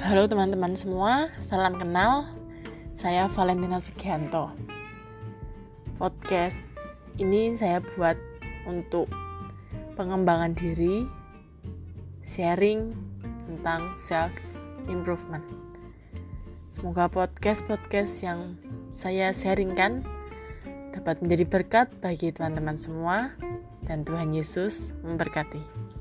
Halo teman-teman semua, salam kenal. Saya Valentina Sugianto. Podcast ini saya buat untuk pengembangan diri, sharing tentang self improvement. Semoga podcast yang saya sharingkan dapat menjadi berkat bagi teman-teman semua, dan Tuhan Yesus memberkati.